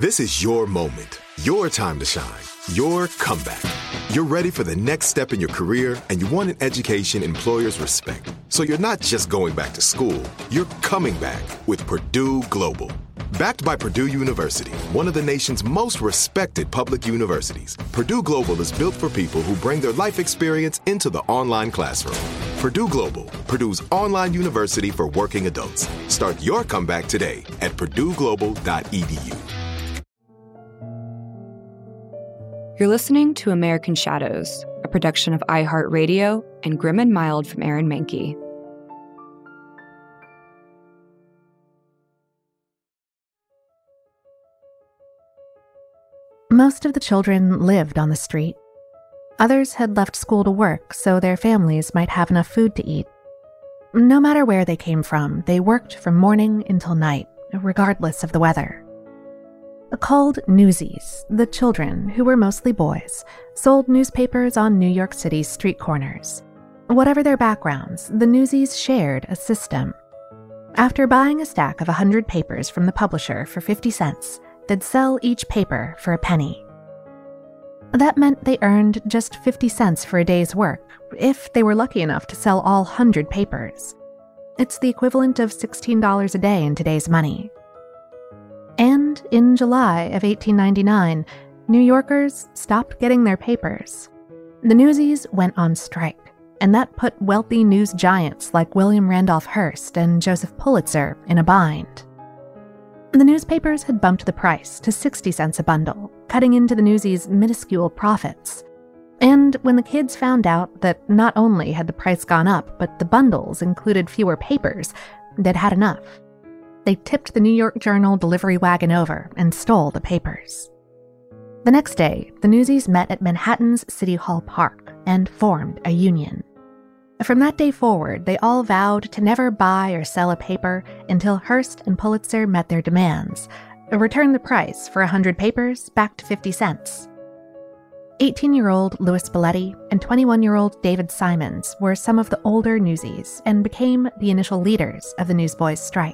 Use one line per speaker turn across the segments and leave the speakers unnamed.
This is your moment, your time to shine, your comeback. You're ready for the next step in your career, and you want an education employers respect. So you're not just going back to school, you're coming back with Purdue Global. Backed by Purdue University, one of the nation's most respected public universities, Purdue Global is built for people who bring their life experience into the online classroom. Purdue Global, Purdue's online university for working adults. Start your comeback today at purdueglobal.edu.
You're listening to American Shadows, a production of iHeartRadio and Grim and Mild from Aaron Mahnke.
Most of the children lived on the street. Others had left school to work so their families might have enough food to eat. No matter where they came from, they worked from morning until night, regardless of the weather. Called newsies, the children, who were mostly boys, sold newspapers on New York City's street corners. Whatever their backgrounds, the newsies shared a system. After buying a stack of 100 papers from the publisher for 50 cents, they'd sell each paper for a penny. That meant they earned just 50 cents for a day's work, if they were lucky enough to sell all 100 papers. It's the equivalent of $16 a day in today's money. And in July of 1899, New Yorkers stopped getting their papers. The newsies went on strike, and that put wealthy news giants like William Randolph Hearst and Joseph Pulitzer in a bind. The newspapers had bumped the price to 60 cents a bundle, cutting into the newsies' minuscule profits. And when the kids found out that not only had the price gone up, but the bundles included fewer papers, they'd had enough. They tipped the New York Journal delivery wagon over and stole the papers. The next day, the newsies met at Manhattan's City Hall Park and formed a union. From that day forward, they all vowed to never buy or sell a paper until Hearst and Pulitzer met their demands, return the price for 100 papers back to 50 cents. 18-year-old Louis Belletti and 21-year-old David Simons were some of the older newsies and became the initial leaders of the Newsboys' strike.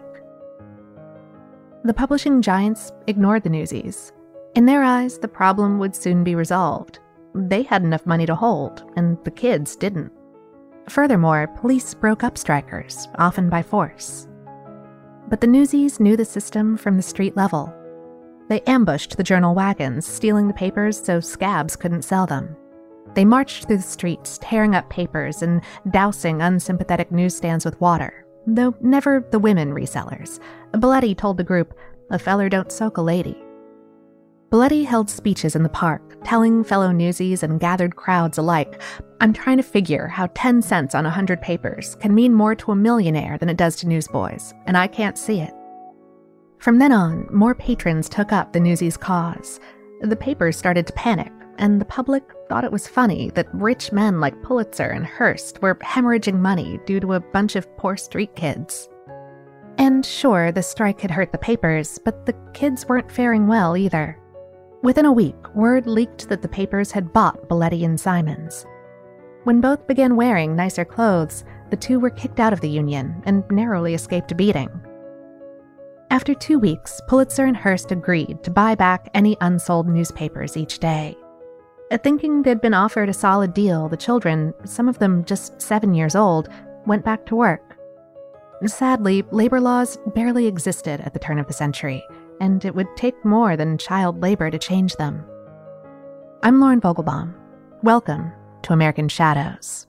The publishing giants ignored the newsies. In their eyes, the problem would soon be resolved. They had enough money to hold, and the kids didn't. Furthermore, police broke up strikers, often by force. But the newsies knew the system from the street level. They ambushed the journal wagons, stealing the papers so scabs couldn't sell them. They marched through the streets, tearing up papers and dousing unsympathetic newsstands with water, though never the women resellers. Belletti told the group, "A feller don't soak a lady." Belletti held speeches in the park, telling fellow newsies and gathered crowds alike, "I'm trying to figure how 10 cents on 100 papers can mean more to a millionaire than it does to newsboys, and I can't see it." From then on, more patrons took up the newsies' cause. The papers started to panic, and the public thought it was funny that rich men like Pulitzer and Hearst were hemorrhaging money due to a bunch of poor street kids. And sure, the strike had hurt the papers, but the kids weren't faring well either. Within a week, word leaked that the papers had bought Belletti and Simons. When both began wearing nicer clothes, the two were kicked out of the union and narrowly escaped a beating. After 2 weeks, Pulitzer and Hearst agreed to buy back any unsold newspapers each day. Thinking they'd been offered a solid deal, the children, some of them just 7 years old, went back to work. Sadly, labor laws barely existed at the turn of the century, and it would take more than child labor to change them. I'm Lauren Vogelbaum. Welcome to American Shadows.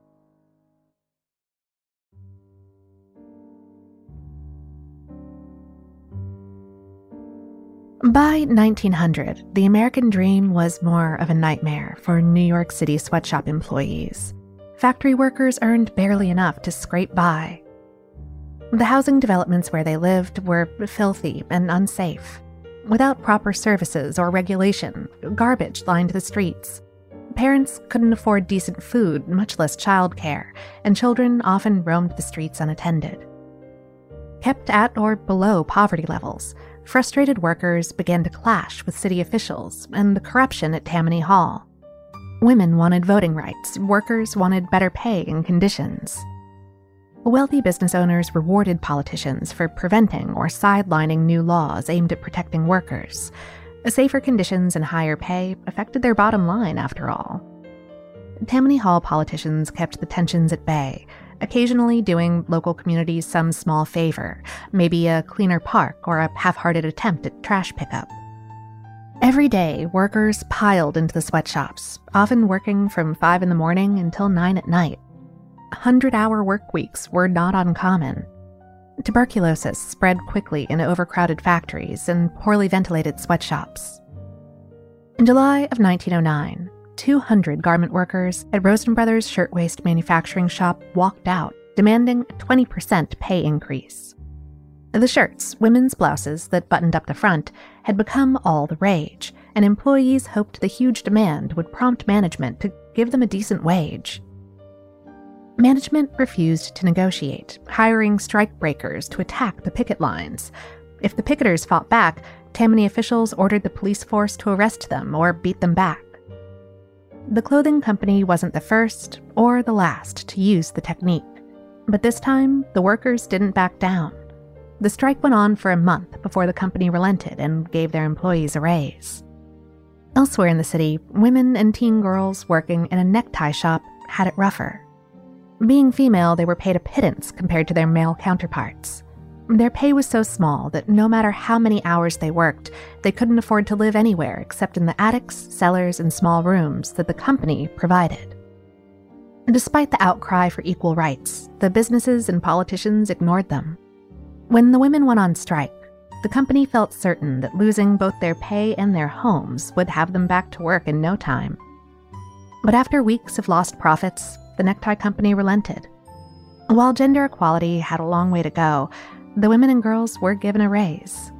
By 1900, the American dream was more of a nightmare for New York City sweatshop employees. Factory workers earned barely enough to scrape by. The housing developments where they lived were filthy and unsafe. Without proper services or regulation, garbage lined the streets. Parents couldn't afford decent food, much less childcare, and children often roamed the streets unattended. Kept at or below poverty levels, frustrated workers began to clash with city officials and the corruption at Tammany Hall. Women wanted voting rights, workers wanted better pay and conditions. Wealthy business owners rewarded politicians for preventing or sidelining new laws aimed at protecting workers. Safer conditions and higher pay affected their bottom line, after all. Tammany Hall politicians kept the tensions at bay, occasionally doing local communities some small favor, maybe a cleaner park or a half-hearted attempt at trash pickup. Every day, workers piled into the sweatshops, often working from 5 in the morning until 9 at night. 100-hour work weeks were not uncommon. Tuberculosis spread quickly in overcrowded factories and poorly ventilated sweatshops. In July of 1909, 200 garment workers at Rosen Brothers Shirtwaist Manufacturing Shop walked out, demanding a 20% pay increase. The shirts, women's blouses that buttoned up the front, had become all the rage, and employees hoped the huge demand would prompt management to give them a decent wage. Management refused to negotiate, hiring strikebreakers to attack the picket lines. If the picketers fought back, Tammany officials ordered the police force to arrest them or beat them back. The clothing company wasn't the first or the last to use the technique, but this time the workers didn't back down. The strike went on for a month before the company relented and gave their employees a raise. Elsewhere in the city, women and teen girls working in a necktie shop had it rougher. Being female, they were paid a pittance compared to their male counterparts. Their pay was so small that no matter how many hours they worked, they couldn't afford to live anywhere except in the attics, cellars, and small rooms that the company provided. Despite the outcry for equal rights, the businesses and politicians ignored them. When the women went on strike, the company felt certain that losing both their pay and their homes would have them back to work in no time. But after weeks of lost profits, the necktie company relented. While gender equality had a long way to go, the women and girls were given a raise.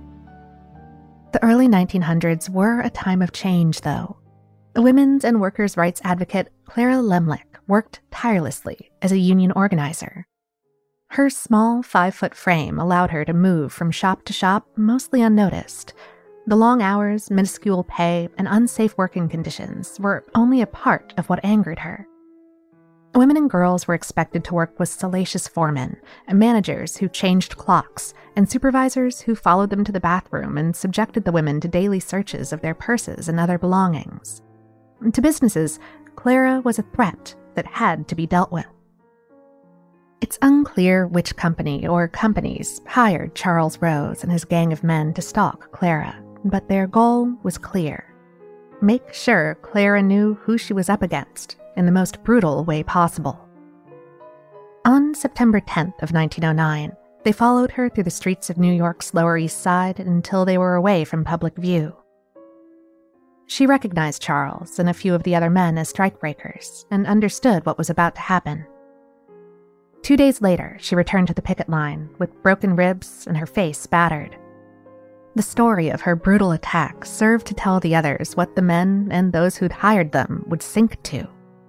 The early 1900s were a time of change, though. Women's and workers' rights advocate Clara Lemlich worked tirelessly as a union organizer. Her small 5-foot frame allowed her to move from shop to shop mostly unnoticed. The long hours, minuscule pay, and unsafe working conditions were only a part of what angered her. Women and girls were expected to work with salacious foremen, and managers who changed clocks, and supervisors who followed them to the bathroom and subjected the women to daily searches of their purses and other belongings. To businesses, Clara was a threat that had to be dealt with. It's unclear which company or companies hired Charles Rose and his gang of men to stalk Clara, but their goal was clear. Make sure Clara knew who she was up against in the most brutal way possible. On September 10th of 1909, they followed her through the streets of New York's Lower East Side until they were away from public view. She recognized Charles and a few of the other men as strikebreakers and understood what was about to happen. 2 days later, she returned to the picket line with broken ribs and her face battered. The story of her brutal attack served to tell the others what the men and those who'd hired them would sink to.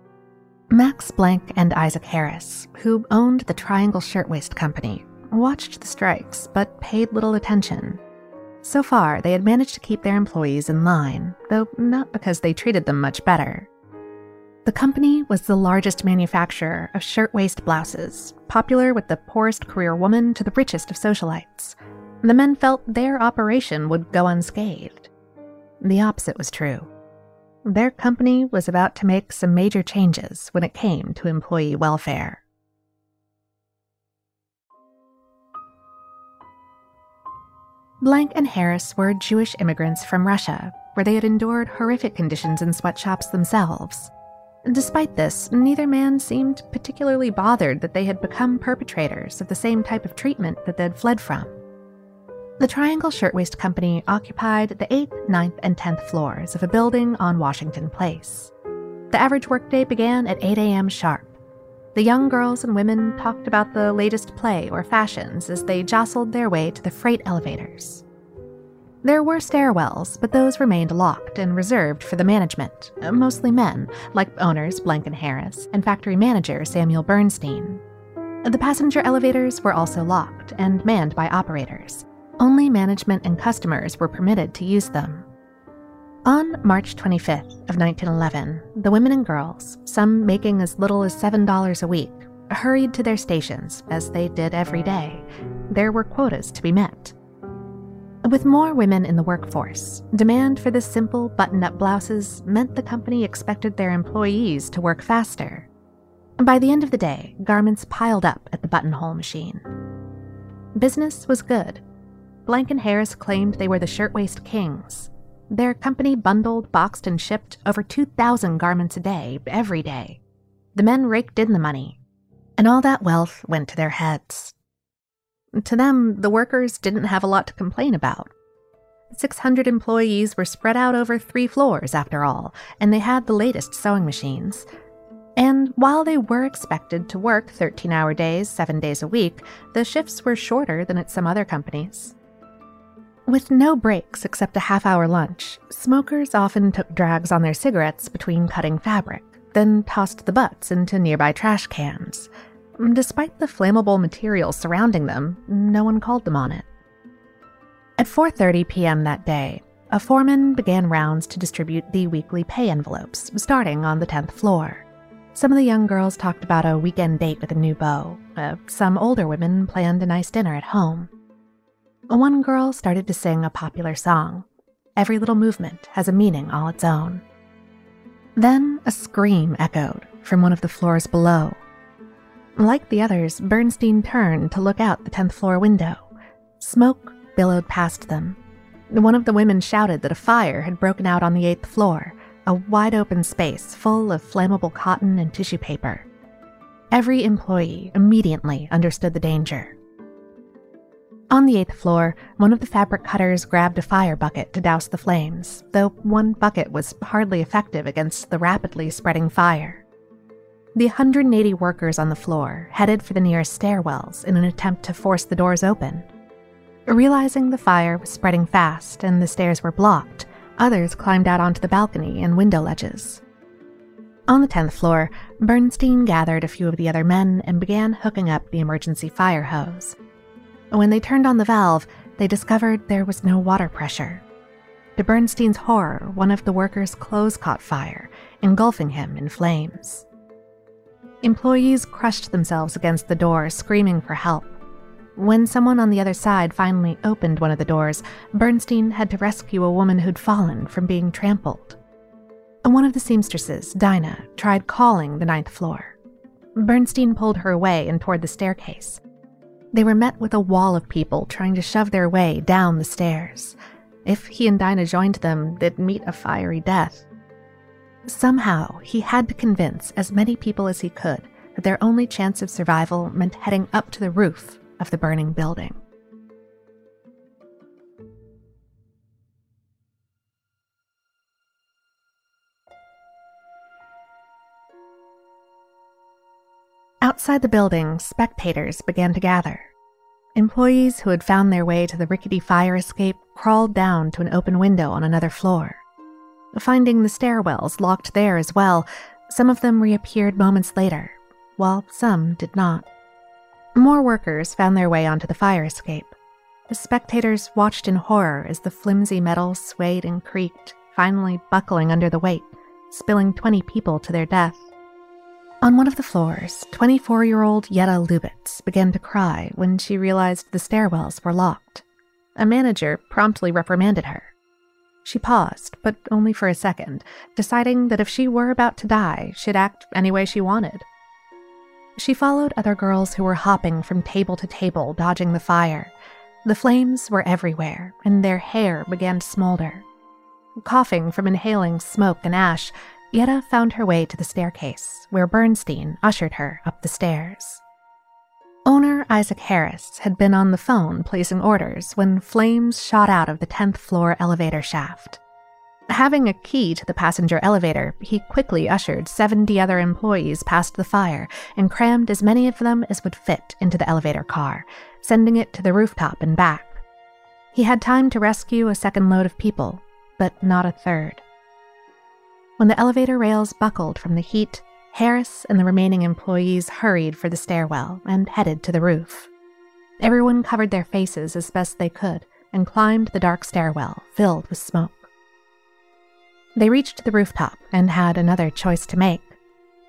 Max Blank and Isaac Harris, who owned the Triangle Shirtwaist Company, watched the strikes but paid little attention. So far, they had managed to keep their employees in line, though not because they treated them much better. The company was the largest manufacturer of shirtwaist blouses, popular with the poorest career woman to the richest of socialites. The men felt their operation would go unscathed. The opposite was true. Their company was about to make some major changes when it came to employee welfare. Blank and Harris were Jewish immigrants from Russia, where they had endured horrific conditions in sweatshops themselves. Despite this, neither man seemed particularly bothered that they had become perpetrators of the same type of treatment that they'd fled from. The Triangle Shirtwaist Company occupied the 8th, 9th, and 10th floors of a building on Washington Place. The average workday began at 8 a.m. sharp. The young girls and women talked about the latest play or fashions as they jostled their way to the freight elevators. There were stairwells, but those remained locked and reserved for the management, mostly men, like owners Blank and Harris and factory manager Samuel Bernstein. The passenger elevators were also locked and manned by operators. Only management and customers were permitted to use them. On March 25th of 1911, the women and girls, some making as little as $7 a week, hurried to their stations, as they did every day. There were quotas to be met. With more women in the workforce, demand for the simple button-up blouses meant the company expected their employees to work faster. By the end of the day, garments piled up at the buttonhole machine. Business was good. Blank & Harris claimed they were the shirtwaist kings. Their company bundled, boxed, and shipped over 2,000 garments a day, every day. The men raked in the money, and all that wealth went to their heads. To them, the workers didn't have a lot to complain about. 600 employees were spread out over 3 floors, after all, and they had the latest sewing machines. And while they were expected to work 13-hour days, 7 days a week, the shifts were shorter than at some other companies. With no breaks except a half-hour lunch, smokers often took drags on their cigarettes between cutting fabric, then tossed the butts into nearby trash cans. Despite the flammable material surrounding them, no one called them on it. At 4:30 p.m. that day, a foreman began rounds to distribute the weekly pay envelopes, starting on the 10th floor. Some of the young girls talked about a weekend date with a new beau. Some older women planned a nice dinner at home. One girl started to sing a popular song. Every little movement has a meaning all its own. Then a scream echoed from one of the floors below. Like the others, Bernstein turned to look out the 10th floor window. Smoke billowed past them. One of the women shouted that a fire had broken out on the 8th floor, a wide-open space full of flammable cotton and tissue paper. Every employee immediately understood the danger. On the 8th floor, one of the fabric cutters grabbed a fire bucket to douse the flames, though one bucket was hardly effective against the rapidly spreading fire. The 180 workers on the floor headed for the nearest stairwells in an attempt to force the doors open. Realizing the fire was spreading fast and the stairs were blocked, others climbed out onto the balcony and window ledges. On the 10th floor, Bernstein gathered a few of the other men and began hooking up the emergency fire hose. When they turned on the valve, they discovered there was no water pressure. To Bernstein's horror, one of the workers' clothes caught fire, engulfing him in flames. Employees crushed themselves against the door, screaming for help. When someone on the other side finally opened one of the doors, Bernstein had to rescue a woman who'd fallen from being trampled. One of the seamstresses, Dinah, tried calling the 9th floor. Bernstein pulled her away and toward the staircase. They were met with a wall of people trying to shove their way down the stairs. If he and Dinah joined them, they'd meet a fiery death. Somehow, he had to convince as many people as he could that their only chance of survival meant heading up to the roof of the burning building. Outside the building, spectators began to gather. Employees who had found their way to the rickety fire escape crawled down to an open window on another floor. Finding the stairwells locked there as well, some of them reappeared moments later, while some did not. More workers found their way onto the fire escape. The spectators watched in horror as the flimsy metal swayed and creaked, finally buckling under the weight, spilling 20 people to their death. On one of the floors, 24-year-old Yetta Lubitz began to cry when she realized the stairwells were locked. A manager promptly reprimanded her. She paused, but only for a second, deciding that if she were about to die, she'd act any way she wanted. She followed other girls who were hopping from table to table, dodging the fire. The flames were everywhere, and their hair began to smolder. Coughing from inhaling smoke and ash, Yetta found her way to the staircase, where Bernstein ushered her up the stairs. Owner Isaac Harris had been on the phone placing orders when flames shot out of the 10th floor elevator shaft. Having a key to the passenger elevator, he quickly ushered 70 other employees past the fire and crammed as many of them as would fit into the elevator car, sending it to the rooftop and back. He had time to rescue a second load of people, but not a third. When the elevator rails buckled from the heat, Harris and the remaining employees hurried for the stairwell and headed to the roof. Everyone covered their faces as best they could and climbed the dark stairwell filled with smoke. They reached the rooftop and had another choice to make.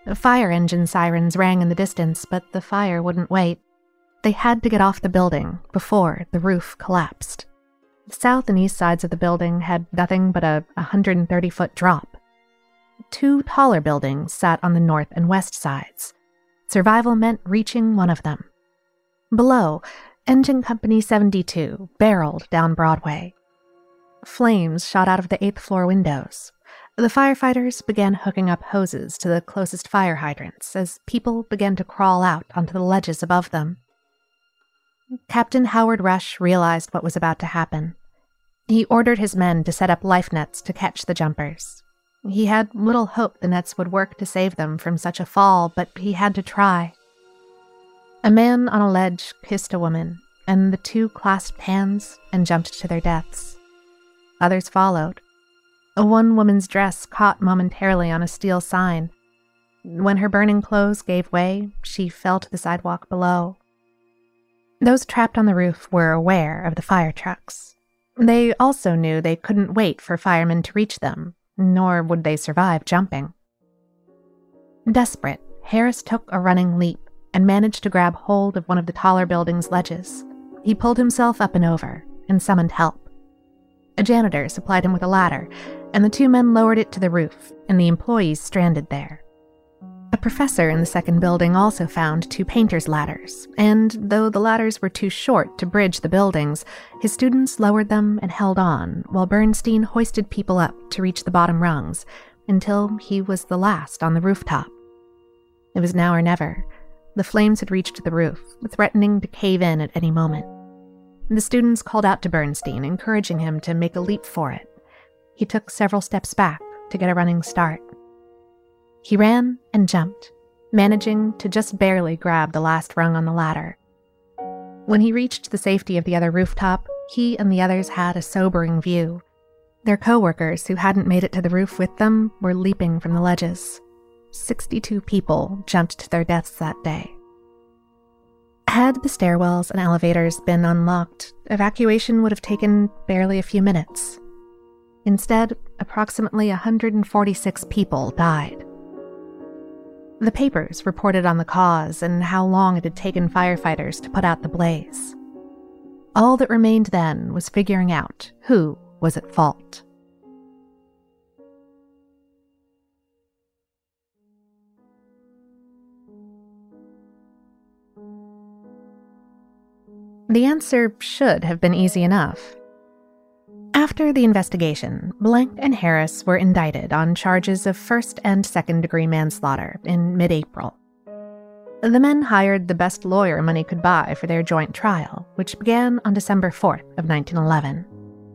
Fire engine sirens rang in the distance, but the fire wouldn't wait. They had to get off the building before the roof collapsed. The south and east sides of the building had nothing but a 130-foot drop. 2 taller buildings sat on the north and west sides. Survival meant reaching one of them. Below, Engine Company 72 barreled down Broadway. Flames shot out of the 8th floor windows. The firefighters began hooking up hoses to the closest fire hydrants as people began to crawl out onto the ledges above them. Captain Howard Rush realized what was about to happen. He ordered his men to set up life nets to catch the jumpers. He had little hope the nets would work to save them from such a fall, but he had to try. A man on a ledge kissed a woman, and the 2 clasped hands and jumped to their deaths. Others followed. One woman's dress caught momentarily on a steel sign. When her burning clothes gave way, she fell to the sidewalk below. Those trapped on the roof were aware of the fire trucks. They also knew they couldn't wait for firemen to reach them, nor would they survive jumping. Desperate, Harris took a running leap and managed to grab hold of one of the taller building's ledges. He pulled himself up and over and summoned help. A janitor supplied him with a ladder, and the 2 men lowered it to the roof, and the employees stranded there. A professor in the second building also found 2 painters' ladders, and though the ladders were too short to bridge the buildings, his students lowered them and held on, while Bernstein hoisted people up to reach the bottom rungs, until he was the last on the rooftop. It was now or never. The flames had reached the roof, threatening to cave in at any moment. The students called out to Bernstein, encouraging him to make a leap for it. He took several steps back to get a running start. He ran and jumped, managing to just barely grab the last rung on the ladder. When he reached the safety of the other rooftop, he and the others had a sobering view. Their co-workers who hadn't made it to the roof with them were leaping from the ledges. 62 people jumped to their deaths that day. Had the stairwells and elevators been unlocked, evacuation would have taken barely a few minutes. Instead, approximately 146 people died. The papers reported on the cause and how long it had taken firefighters to put out the blaze. All that remained then was figuring out who was at fault. The answer should have been easy enough. After the investigation, Blank and Harris were indicted on charges of first- and second-degree manslaughter in mid-April. The men hired the best lawyer money could buy for their joint trial, which began on December 4th of 1911.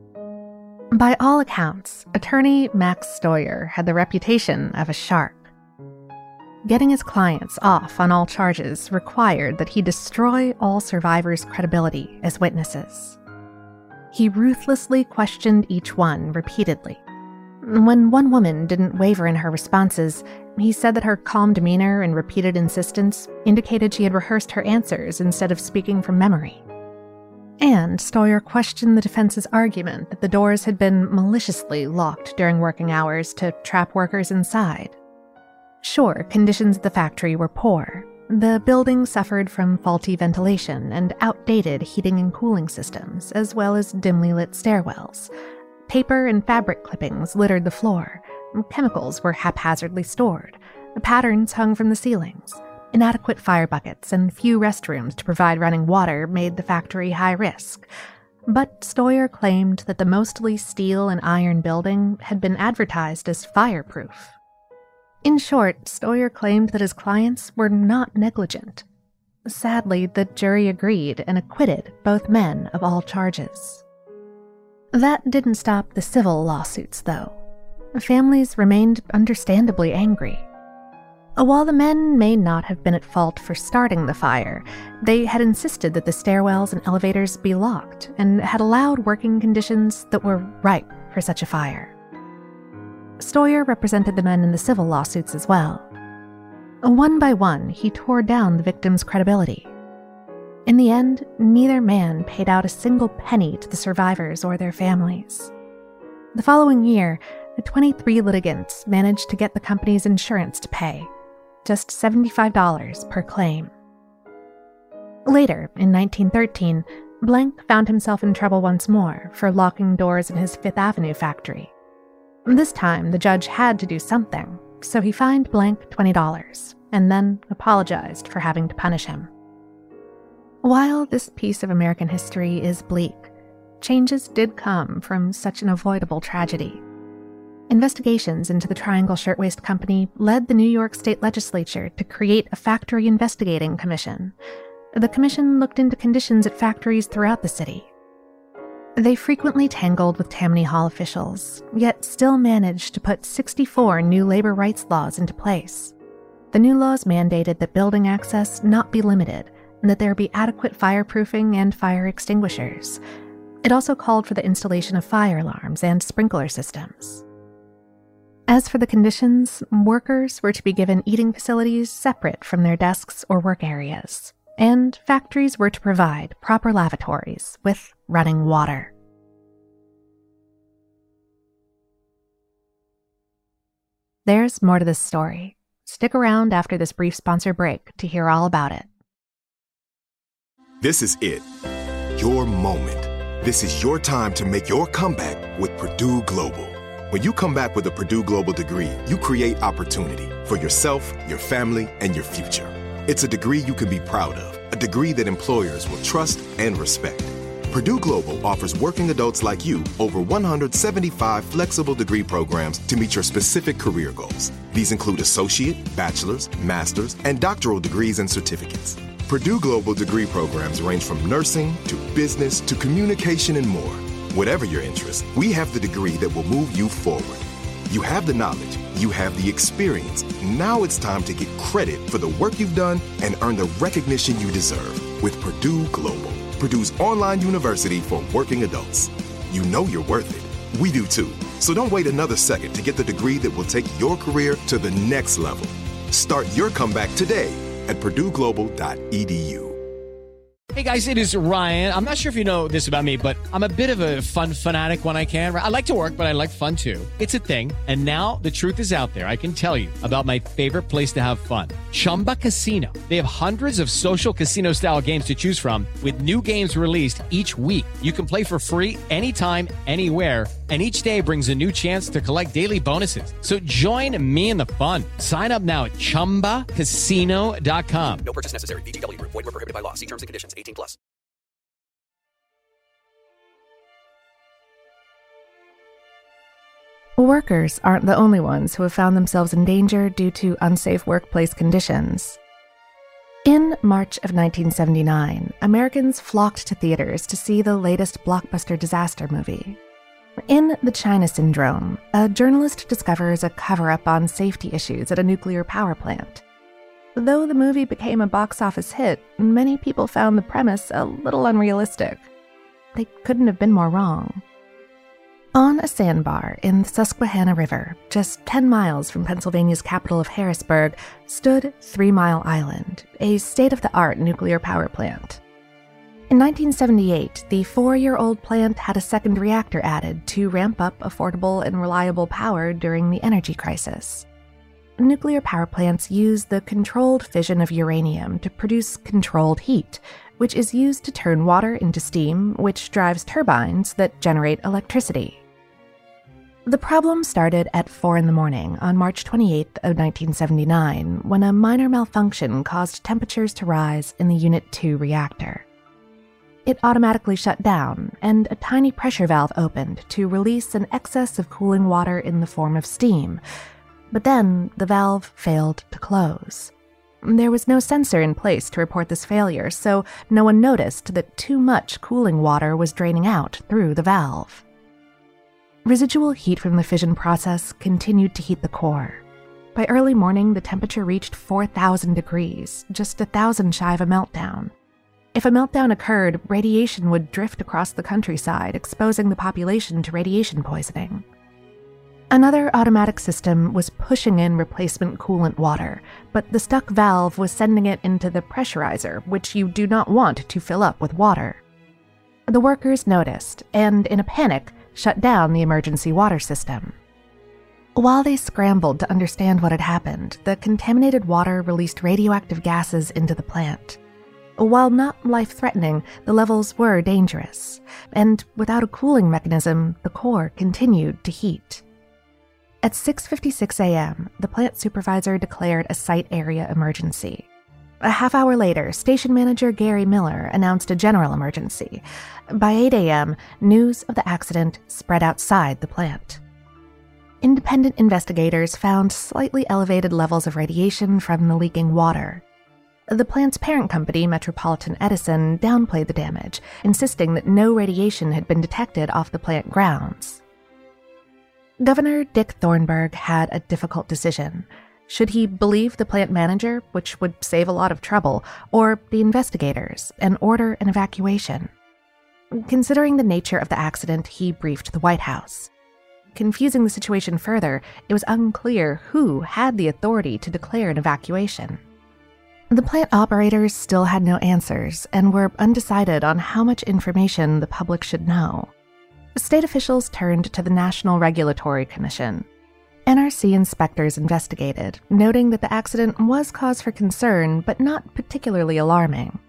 By all accounts, attorney Max Stoyer had the reputation of a shark. Getting his clients off on all charges required that he destroy all survivors' credibility as witnesses. He ruthlessly questioned each one repeatedly. When one woman didn't waver in her responses, he said that her calm demeanor and repeated insistence indicated she had rehearsed her answers instead of speaking from memory. And Stoyer questioned the defense's argument that the doors had been maliciously locked during working hours to trap workers inside. Sure, conditions at the factory were poor. The building suffered from faulty ventilation and outdated heating and cooling systems, as well as dimly lit stairwells. Paper and fabric clippings littered the floor. Chemicals were haphazardly stored. Patterns hung from the ceilings. Inadequate fire buckets and few restrooms to provide running water made the factory high risk. But Stoyer claimed that the mostly steel and iron building had been advertised as fireproof. In short, Stoyer claimed that his clients were not negligent. Sadly, the jury agreed and acquitted both men of all charges. That didn't stop the civil lawsuits, though. Families remained understandably angry. While the men may not have been at fault for starting the fire, they had insisted that the stairwells and elevators be locked and had allowed working conditions that were ripe for such a fire. Stoyer represented the men in the civil lawsuits as well. One by one, he tore down the victims' credibility. In the end, neither man paid out a single penny to the survivors or their families. The following year, the 23 litigants managed to get the company's insurance to pay. just $75 per claim. Later, in 1913, Blank found himself in trouble once more for locking doors in his Fifth Avenue factory. This time, the judge had to do something, so he fined Blank $20 and then apologized for having to punish him. While this piece of American history is bleak, changes did come from such an avoidable tragedy. Investigations into the Triangle Shirtwaist Company led the New York State Legislature to create a factory investigating commission. The commission looked into conditions at factories throughout the city. They frequently tangled with Tammany Hall officials, yet still managed to put 64 new labor rights laws into place. The new laws mandated that building access not be limited, and that there be adequate fireproofing and fire extinguishers. It also called for the installation of fire alarms and sprinkler systems. As for the conditions, workers were to be given eating facilities separate from their desks or work areas, and factories were to provide proper lavatories with running water. There's more to this story. Stick around after this brief sponsor break to hear all about it.
This is it. Your moment. This is your time to make your comeback with Purdue Global. When you come back with a Purdue Global degree, you create opportunity for yourself, your family, and your future. It's a degree you can be proud of, a degree that employers will trust and respect. Purdue Global offers working adults like you over 175 flexible degree programs to meet your specific career goals. These include associate, bachelor's, master's, and doctoral degrees and certificates. Purdue Global degree programs range from nursing to business to communication and more. Whatever your interest, we have the degree that will move you forward. You have the knowledge, you have the experience. Now it's time to get credit for the work you've done and earn the recognition you deserve with Purdue Global, Purdue's online university for working adults. You know you're worth it. We do too. So don't wait another second to get the degree that will take your career to the next level. Start your comeback today at purdueglobal.edu.
Hey guys, it is Ryan. I'm not sure if you know this about me, but I'm a bit of a fun fanatic when I can. I like to work, but I like fun too. It's a thing. And now the truth is out there. I can tell you about my favorite place to have fun. Chumba Casino. They have hundreds of social casino style games to choose from with new games released each week. You can play for free anytime, anywhere. And each day brings a new chance to collect daily bonuses. So join me in the fun. Sign up now at ChumbaCasino.com.
No purchase necessary. VGW Group. Void where prohibited by law. See terms and conditions. 18+.
Workers aren't the only ones who have found themselves in danger due to unsafe workplace conditions. In March of 1979, Americans flocked to theaters to see the latest blockbuster disaster movie. In The China Syndrome, a journalist discovers a cover-up on safety issues at a nuclear power plant. Though the movie became a box office hit, many people found the premise a little unrealistic. They couldn't have been more wrong. On a sandbar in the Susquehanna River, just 10 miles from Pennsylvania's capital of Harrisburg, stood 3 Mile Island, a state-of-the-art nuclear power plant. In 1978, the 4-year-old plant had a second reactor added to ramp up affordable and reliable power during the energy crisis. Nuclear power plants use the controlled fission of uranium to produce controlled heat, which is used to turn water into steam, which drives turbines that generate electricity. The problem started at 4 a.m. on March 28th of 1979, when a minor malfunction caused temperatures to rise in the Unit 2 reactor. It automatically shut down, and a tiny pressure valve opened to release an excess of cooling water in the form of steam. But then the valve failed to close. There was no sensor in place to report this failure, so no one noticed that too much cooling water was draining out through the valve. Residual heat from the fission process continued to heat the core. By early morning, the temperature reached 4,000 degrees, just 1,000 shy of a meltdown. If a meltdown occurred, radiation would drift across the countryside, exposing the population to radiation poisoning. Another automatic system was pushing in replacement coolant water, but the stuck valve was sending it into the pressurizer, which you do not want to fill up with water. The workers noticed, and in a panic, shut down the emergency water system. While they scrambled to understand what had happened, the contaminated water released radioactive gases into the plant. While not life-threatening, the levels were dangerous, and without a cooling mechanism, the core continued to heat. At 6:56 a.m., the plant supervisor declared a site area emergency. A half hour later, station manager Gary Miller announced a general emergency. By 8 a.m., news of the accident spread outside the plant. Independent investigators found slightly elevated levels of radiation from the leaking water. The plant's parent company, Metropolitan Edison, downplayed the damage, insisting that no radiation had been detected off the plant grounds. Governor Dick Thornburgh had a difficult decision. Should he believe the plant manager, which would save a lot of trouble, or the investigators, and order an evacuation? Considering the nature of the accident, he briefed the White House. Confusing the situation further, it was unclear who had the authority to declare an evacuation. The plant operators still had no answers and were undecided on how much information the public should know. State officials turned to the National Regulatory Commission. NRC inspectors investigated, noting that the accident was cause for concern, but not particularly alarming.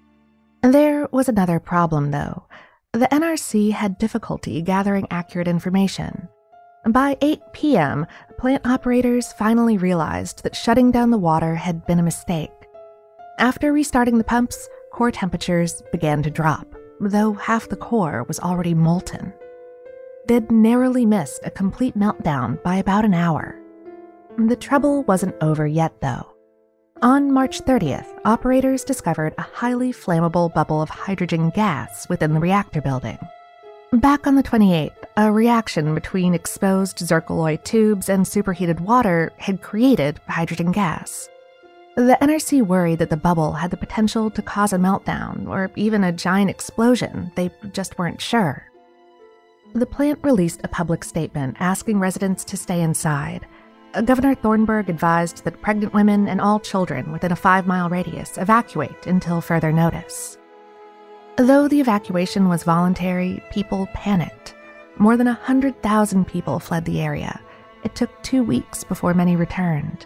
There was another problem, though. The NRC had difficulty gathering accurate information. By 8 p.m., plant operators finally realized that shutting down the water had been a mistake. After restarting the pumps, core temperatures began to drop, though half the core was already molten. They'd narrowly missed a complete meltdown by about an hour. The trouble wasn't over yet, though. On March 30th, operators discovered a highly flammable bubble of hydrogen gas within the reactor building. Back on the 28th, a reaction between exposed zircaloy tubes and superheated water had created hydrogen gas. The NRC worried that the bubble had the potential to cause a meltdown or even a giant explosion. They just weren't sure. The plant released a public statement asking residents to stay inside. Governor Thornburgh advised that pregnant women and all children within a 5-mile radius evacuate until further notice. Though the evacuation was voluntary, people panicked. More than 100,000 people fled the area. It took 2 weeks before many returned.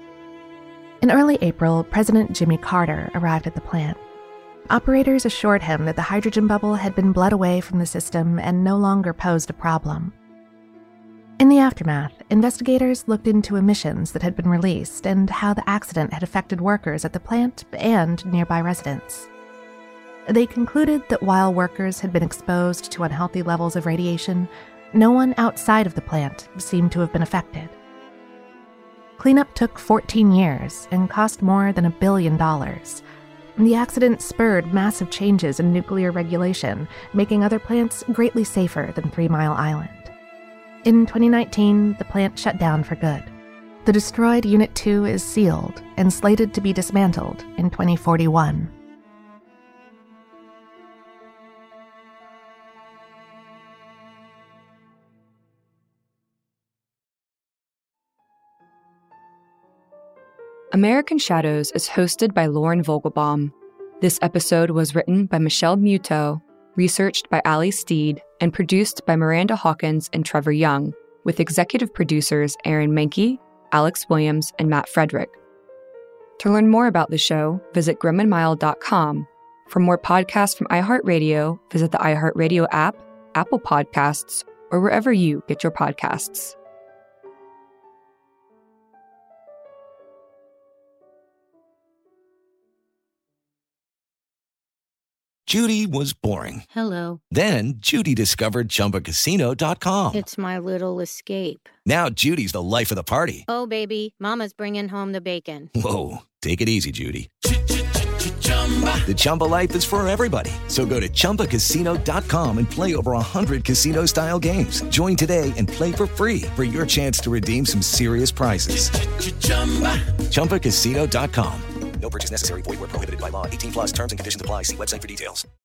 In early April, President Jimmy Carter arrived at the plant. Operators assured him that the hydrogen bubble had been bled away from the system and no longer posed a problem. In the aftermath, investigators looked into emissions that had been released and how the accident had affected workers at the plant and nearby residents. They concluded that while workers had been exposed to unhealthy levels of radiation, no one outside of the plant seemed to have been affected. Cleanup took 14 years and cost more than $1 billion. The accident spurred massive changes in nuclear regulation, making other plants greatly safer than 3 Mile Island. In 2019, the plant shut down for good. The destroyed Unit 2 is sealed and slated to be dismantled in 2041.
American Shadows is hosted by Lauren Vogelbaum. This episode was written by Michelle Muto, researched by Ali Steed, and produced by Miranda Hawkins and Trevor Young, with executive producers Aaron Mahnke, Alex Williams, and Matt Frederick. To learn more about the show, visit grimandmild.com. For more podcasts from iHeartRadio, visit the iHeartRadio app, Apple Podcasts, or wherever you get your podcasts.
Judy was boring.
Hello.
Then Judy discovered ChumbaCasino.com.
It's my little escape.
Now Judy's the life of the party.
Oh, baby, mama's bringing home the bacon.
Whoa, take it easy, Judy. The Chumba life is for everybody. So go to ChumbaCasino.com and play over 100 casino-style games. Join today and play for free for your chance to redeem some serious prizes. ChumbaCasino.com.
No purchase necessary. Void where prohibited by law. 18+ terms and conditions apply. See website for details.